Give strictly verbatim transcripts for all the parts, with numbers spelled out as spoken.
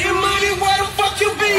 getting money, where the fuck you be?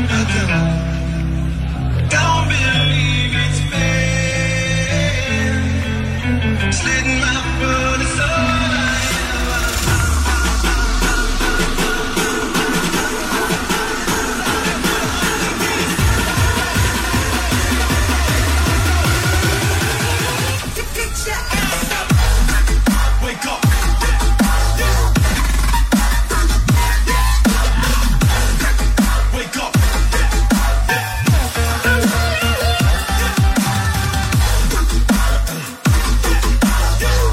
Don't believe it's fair. Slitting my foot aside. Yeah.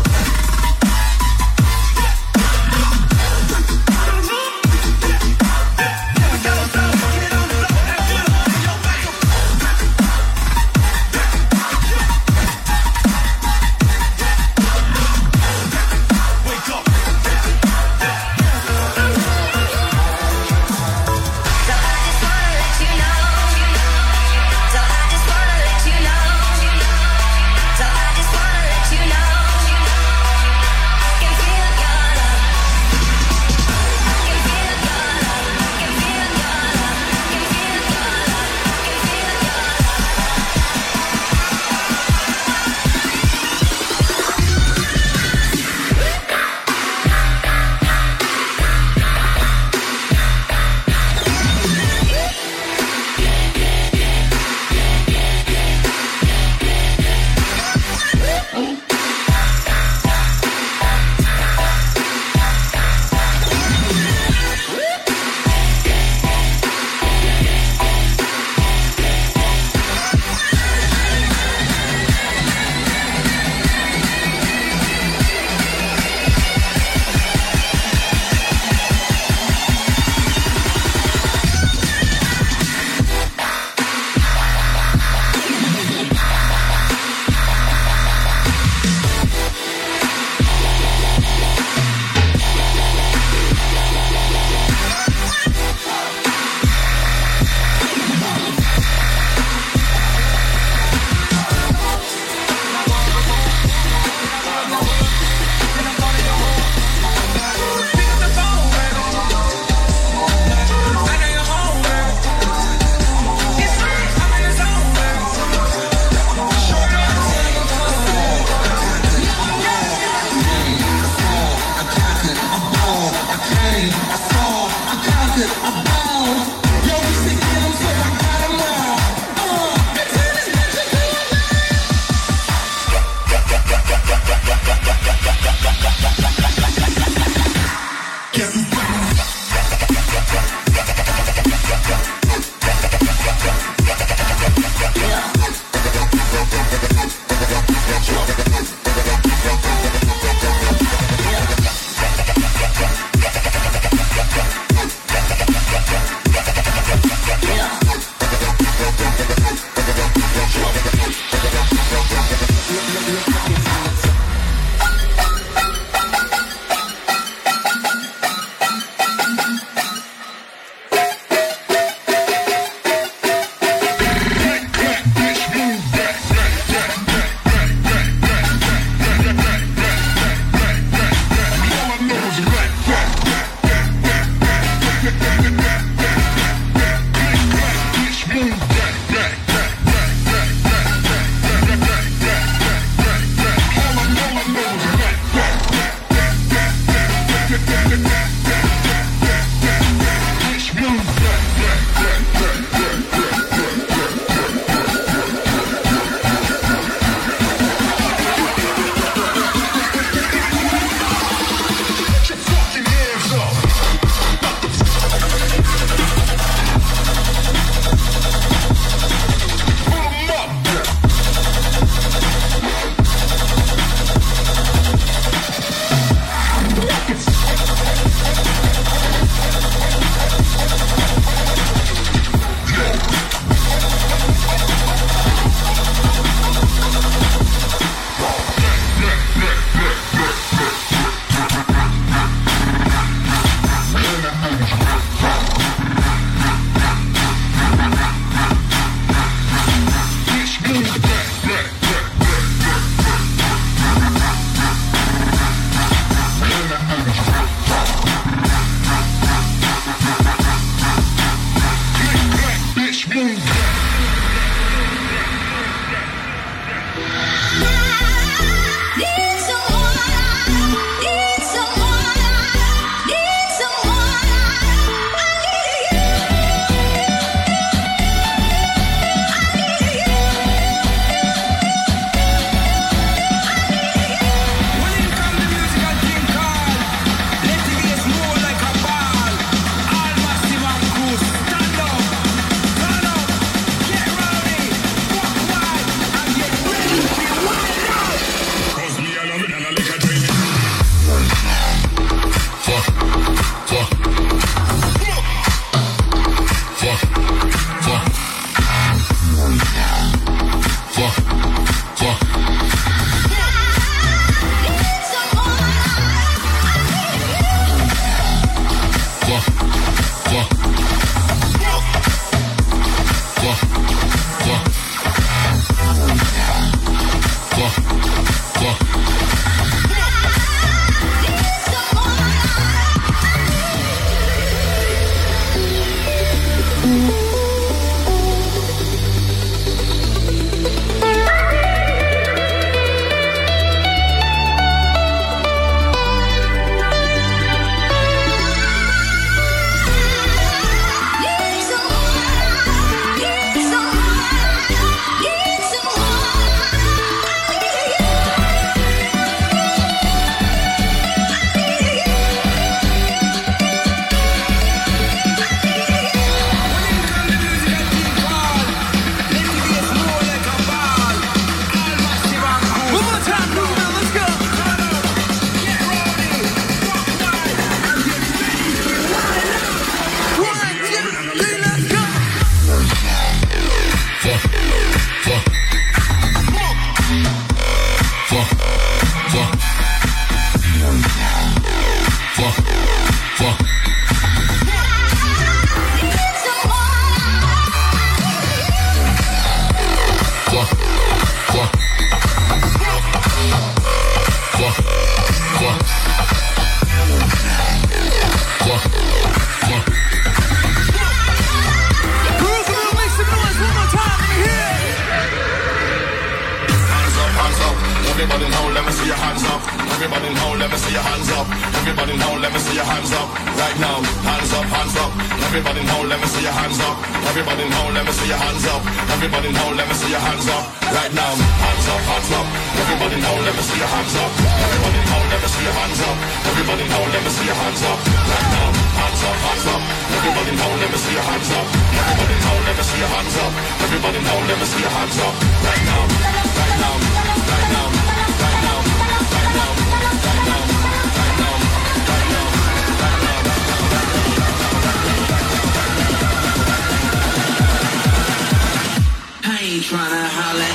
Everybody now, let me see your hands up. Everybody now, let me see your hands up. Right now, hands up, hands up. Everybody now, let me see your hands up. Everybody now, let me see your hands up. Everybody now, let me see your hands up. Right now, hands up, hands up. Everybody now, let me see your hands up. Everybody now, let me see your hands up. Everybody now, let me see your hands up. Right now, hands up, hands up. Everybody now, let me see your hands up. Everybody now, let me see your hands up. Everybody now, let me see your hands up. Right now, right now, right now, right now, right now, right now, right now, right now, right now. I ain't tryna holler.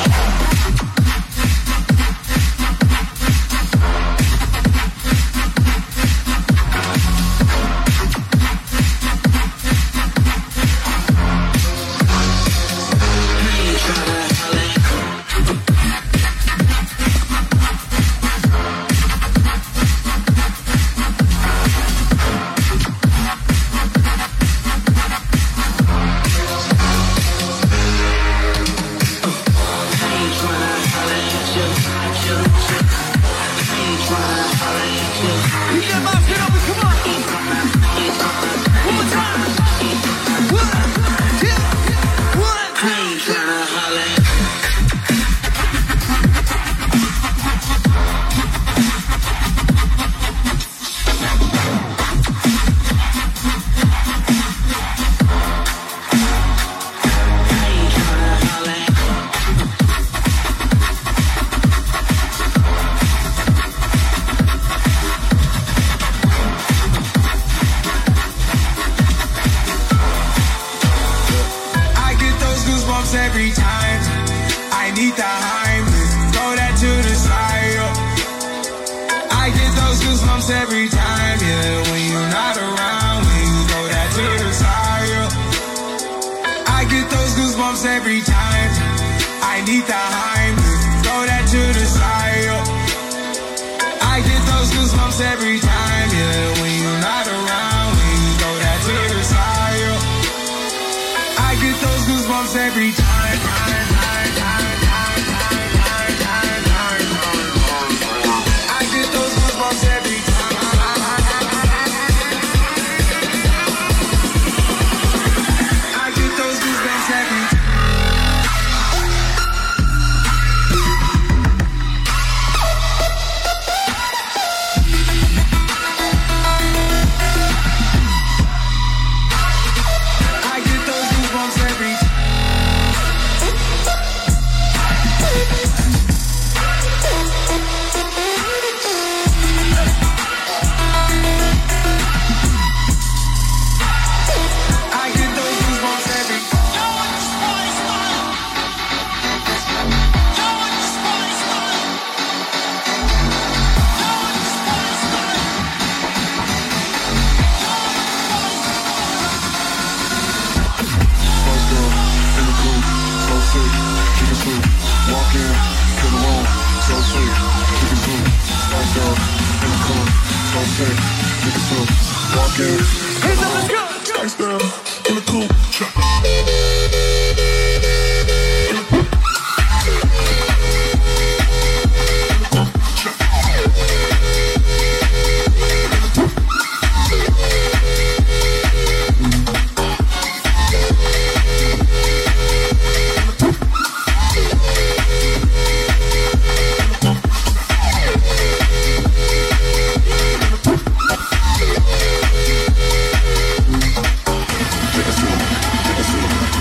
Take us to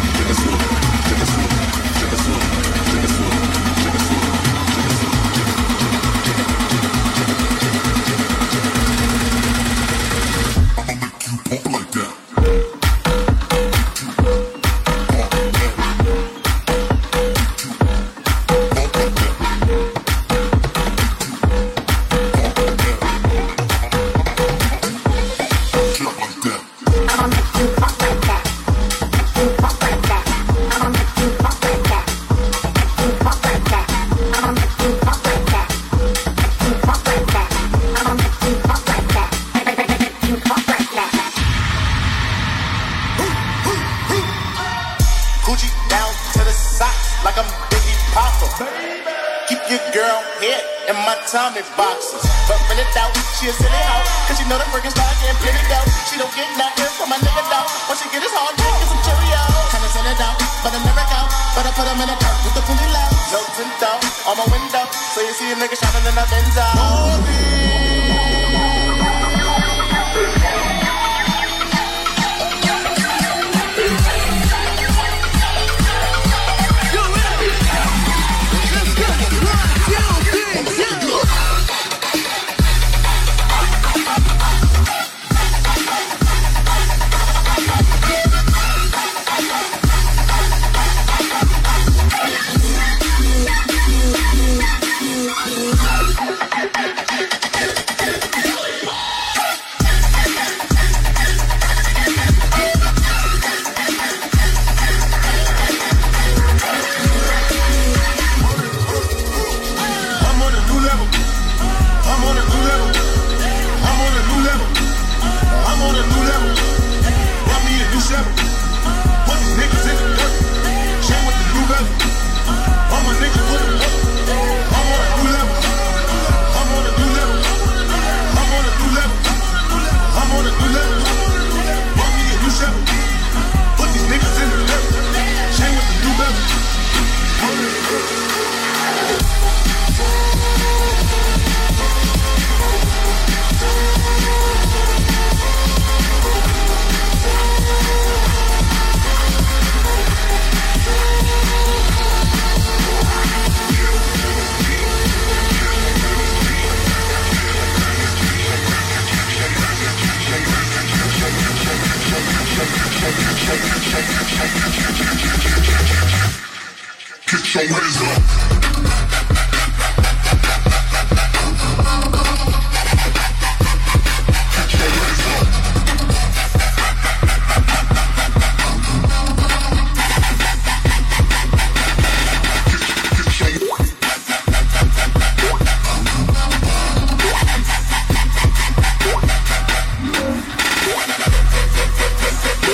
head in my Tommy boxes. But when it out, she a silly hoe, cause she know the freaking start getting plenty dough. She don't get nothing from my nigga though. Once she get his hard drink, get some Cheerios. Kinda send it out, but I never go. But I put him in a truck with the fully low. No tint out on my window, so you see a nigga shining in a Benzo.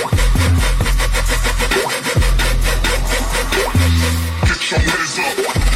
Get your hands up.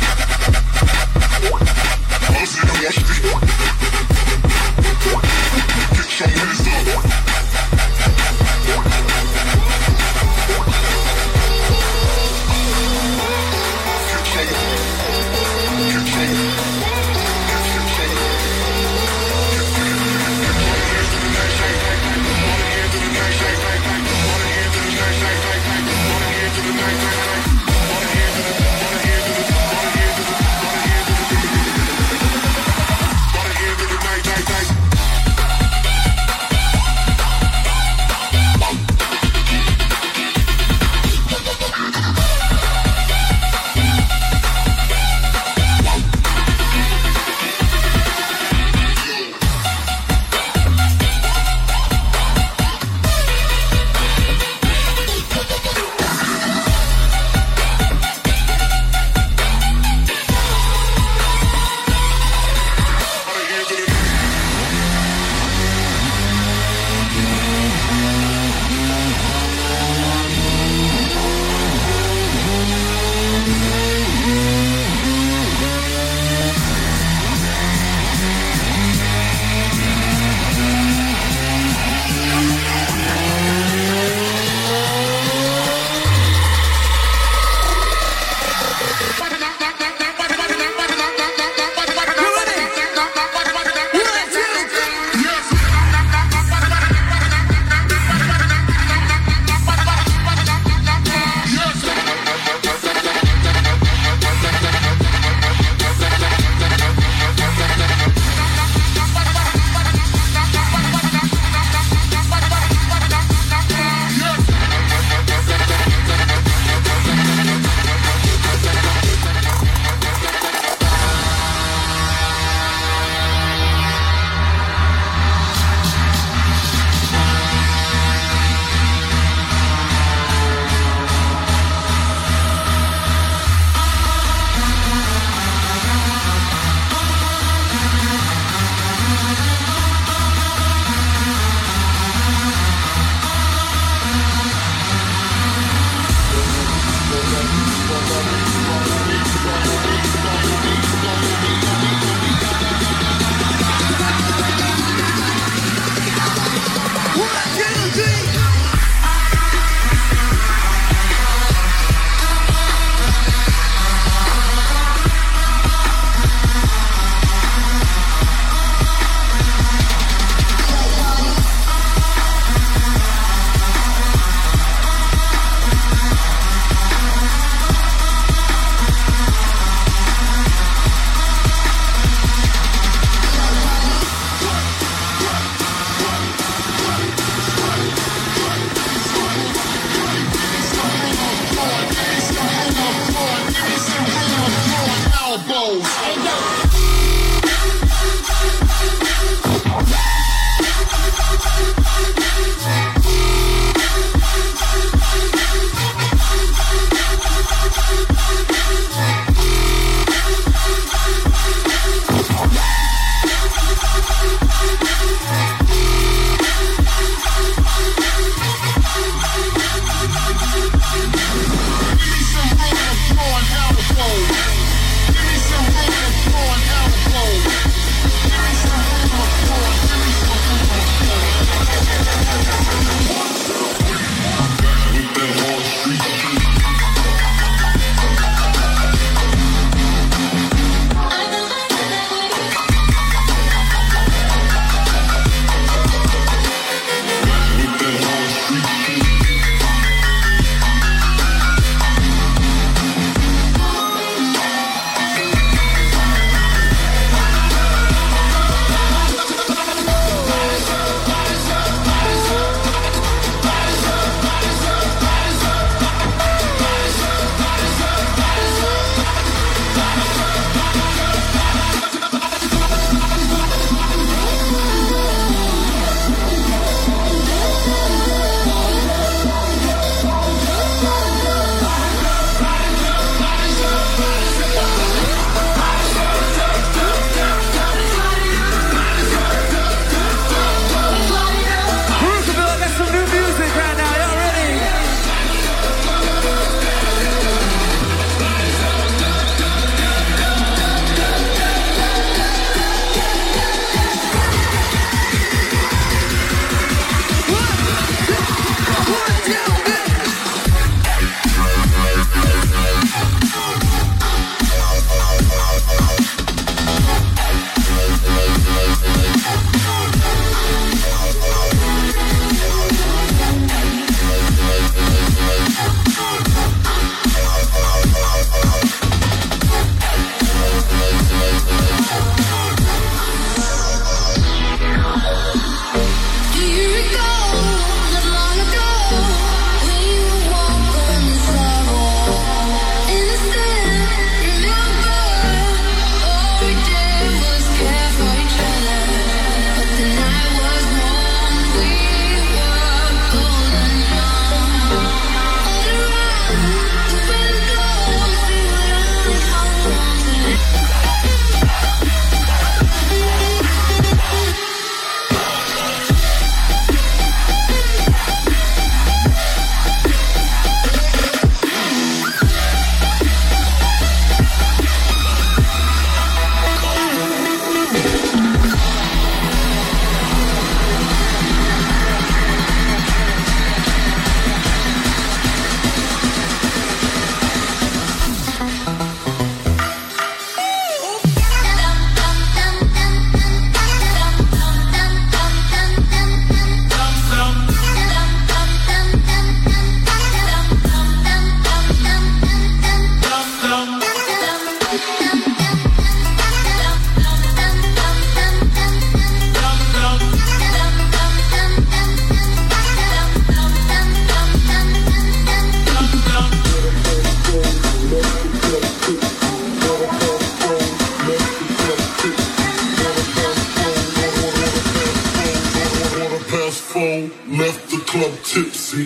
tipsy.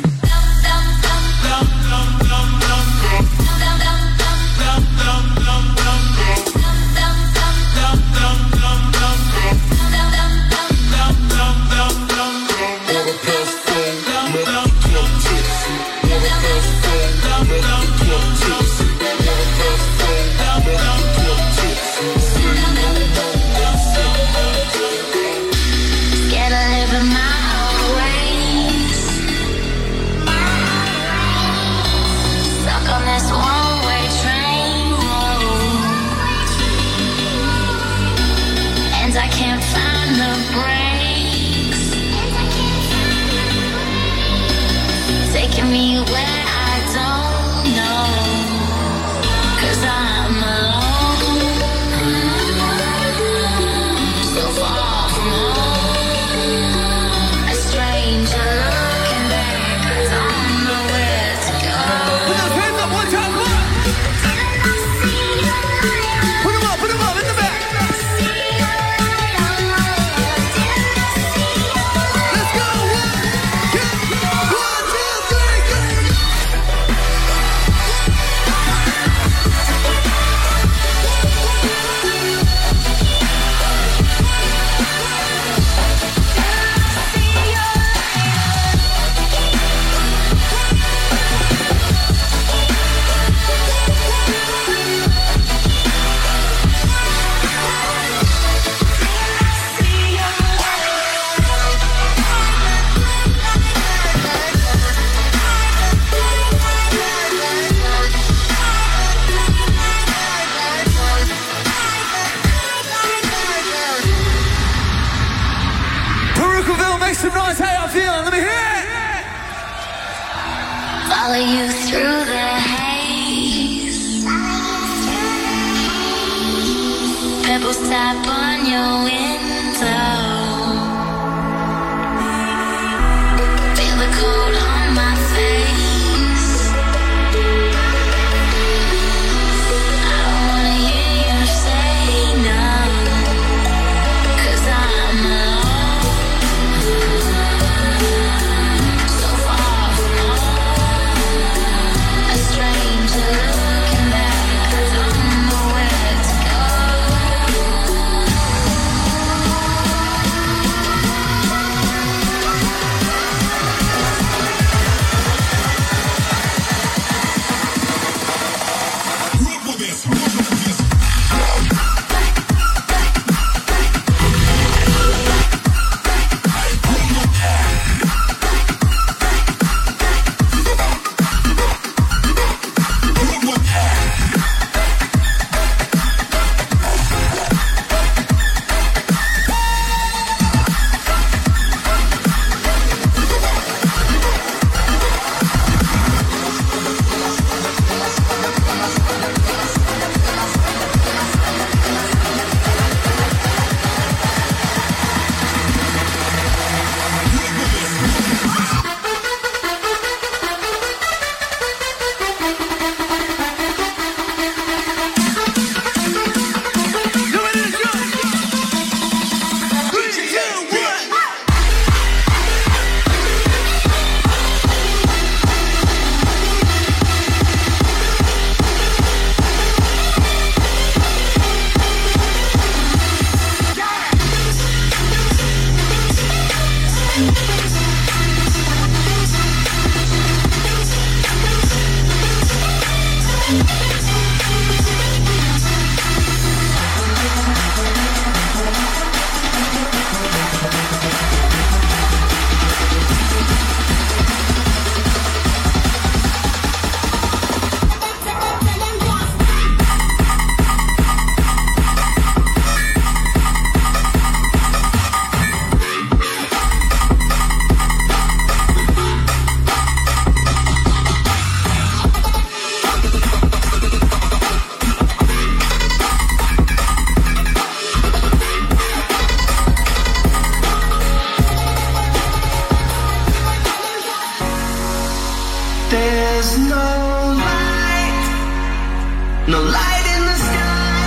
No light in the sky,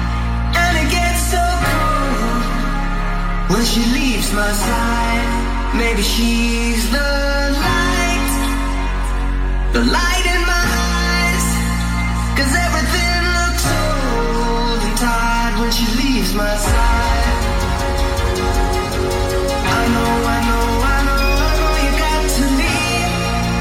and it gets so cold when she leaves my side. Maybe she's the light, the light in my eyes. Cause everything looks old and tired when she leaves my side. I know, I know, I know, I know you got to leave.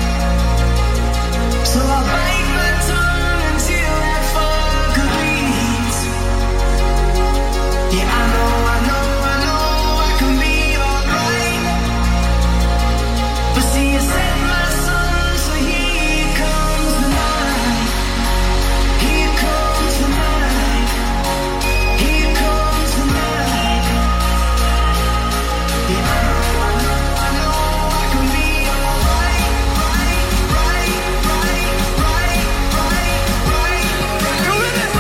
So I'll bite my tongue until that fog agrees. Yeah, I know, I know, I know I can be alright. But see, you set my sun, so here comes the night. Here comes the night. Here comes the night. Yeah, I know, I know, I know I can be alright. Right, right, right, right, right, right. You with it?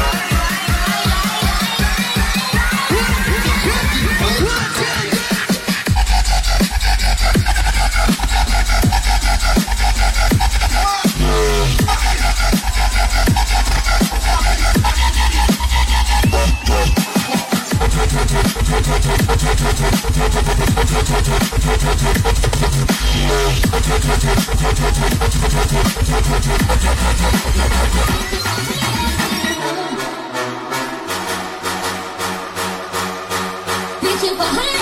Reaching for higher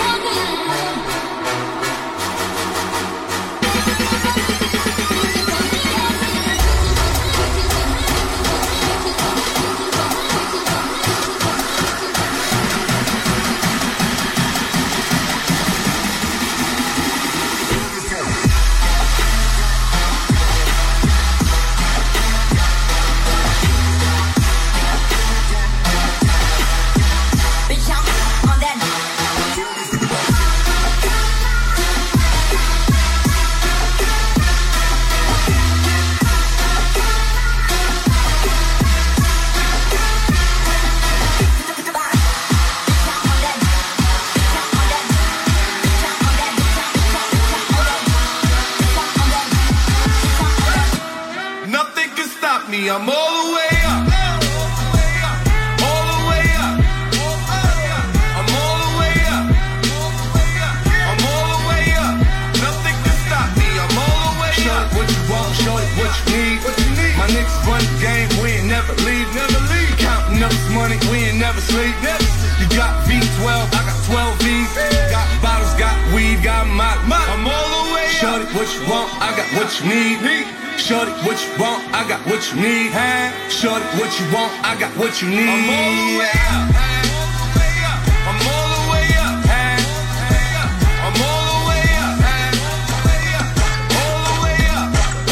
Nothing can stop me. I'm all the way up. All the way up. I'm all the way up. I'm all the way up. Nothing can stop me. I'm all the way up. Show it what you want, show it what you need. What you need. My niggas run the game, we ain't never leave, never leave. Counting up this money, we ain't never sleep. Never. You got V twelve, I got twelve V's. Got bottles, got weed, got my, my. I'm all the way up. Show it what you want, I got what you need. Shorty, what you want? I got what you need. Shorty, what you want? I got what you need. I'm all the way up. I'm all the way up. I'm all the way up. All the way up.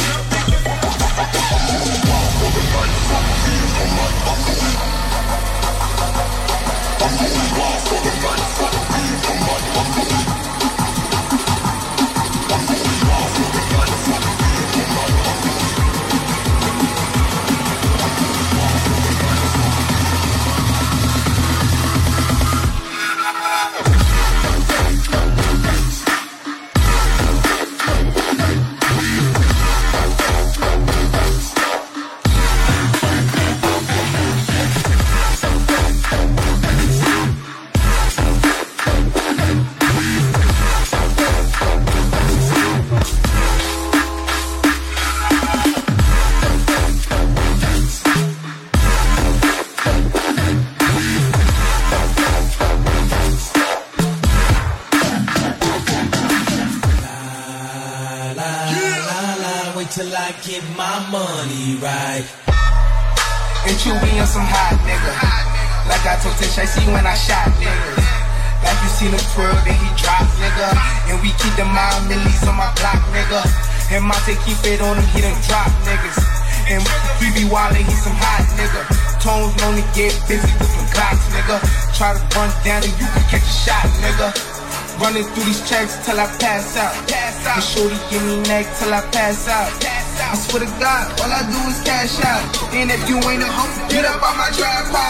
Till I get my money right. And you be on some hot nigga. Like I told Tisha, see when I shot niggas. Like you seen him twirl, then he drop nigga. And we keep the mind millies on my block nigga. And Monte keep it on him, he done drop niggas. And we be wildin', he some hot nigga. Tones known to get busy with some clocks nigga. Try to run down and you can catch a shot nigga. Running through these checks till I pass out. Pass out. And shorty give me neck till I pass out. Pass out. I swear to God, all I do is cash out. And if you ain't a hoe, get up on my tripod.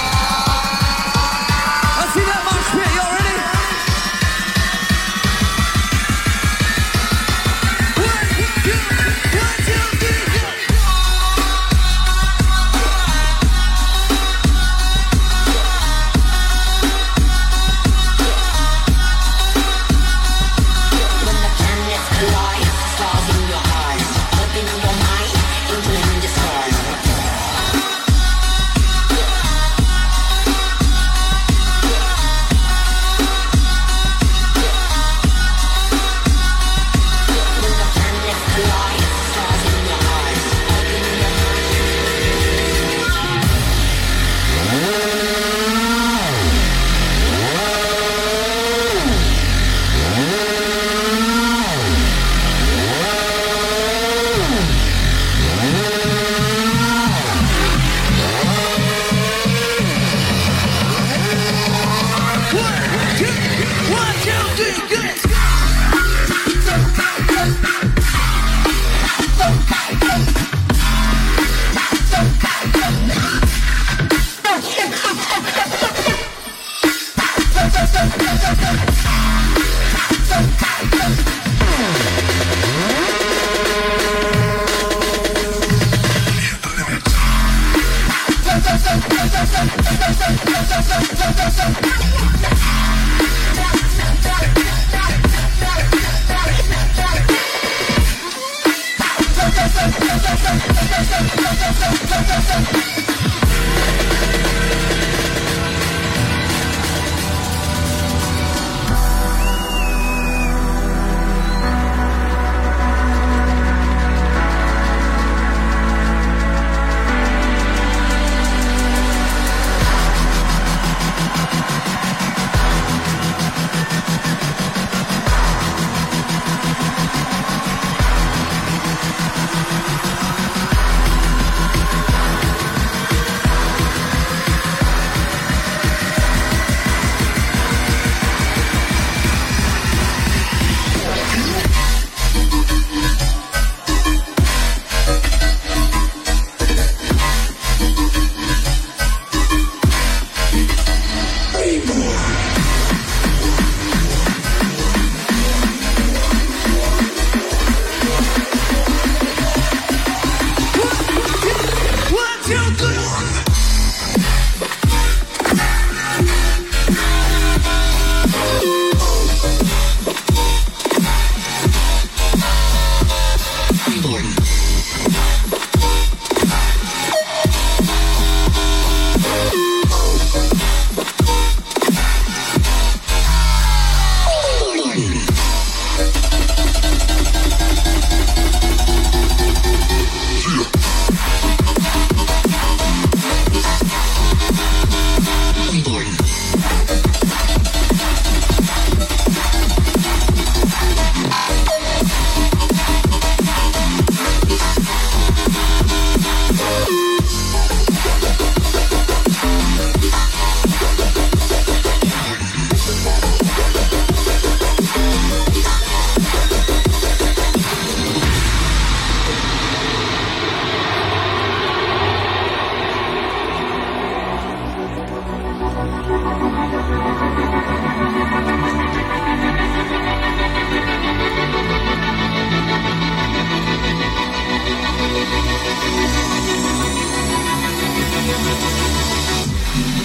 I see that mosh pit, y'all ready? One, two, one, two, three, go. when the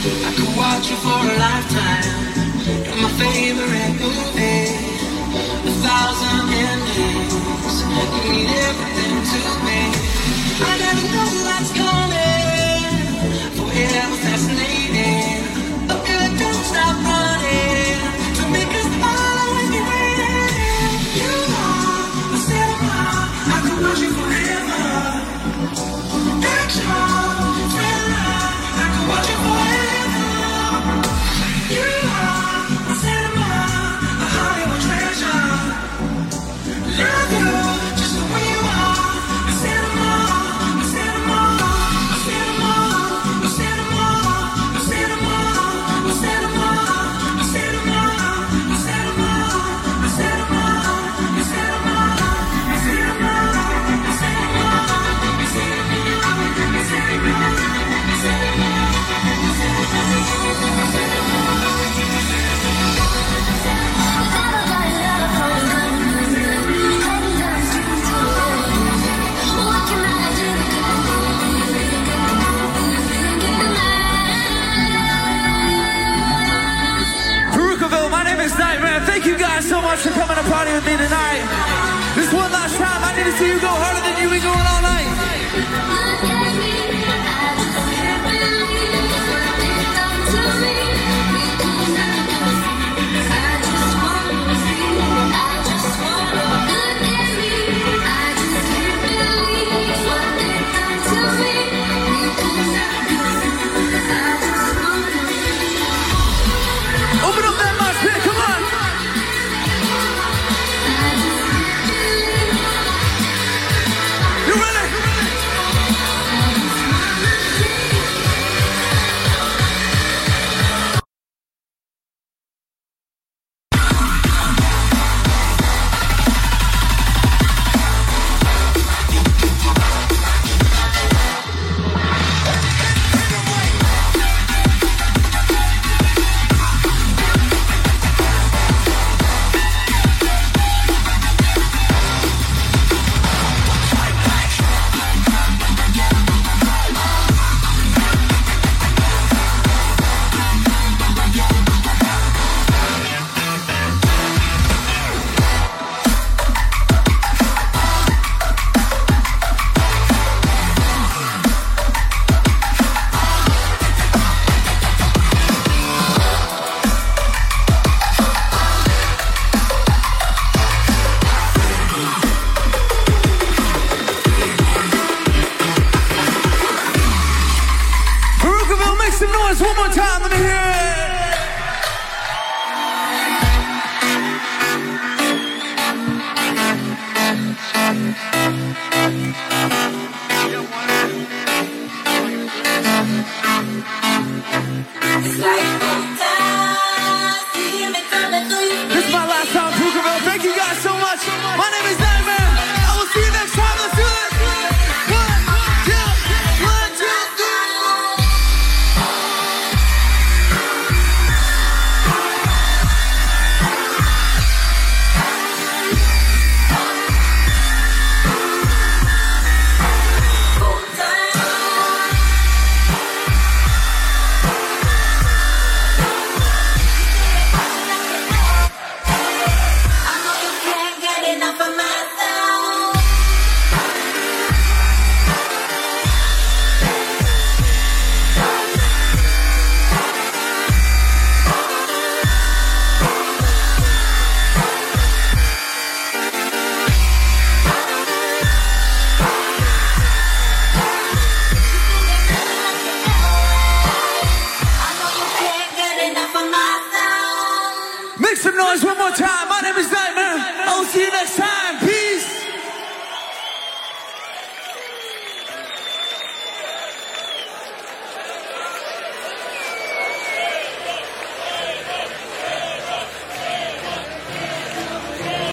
I could watch you for a lifetime. You're my favorite movie. A thousand endings. You mean everything to me. I never know what's coming. Forever fascinating. I feel like don't stop running. To make us all always be waiting. You are the cinema. I could watch you forever. Action, thriller. I could watch you forever. You are the cinema, a Hollywood treasure. Love you just the way you are. The cinema, the cinema, the cinema, the cinema, the cinema, the cinema, the cinema, the cinema, the cinema, the cinema, the cinema, the cinema, the cinema, the cinema, Perukaville, my name is Nightmare. Thank you guys so much for coming to party with me tonight. This one last time, I need to see you go harder than you've been going all night. Open up that mosh pit, come on! You ready? Perukaville, make some noise one more time, let me hear it! This is my last time, Perukaville. Thank you guys so much. My name is Nightmare. I will see you next time. Let's do this. One, two, one, two, three. Make some noise one more time. My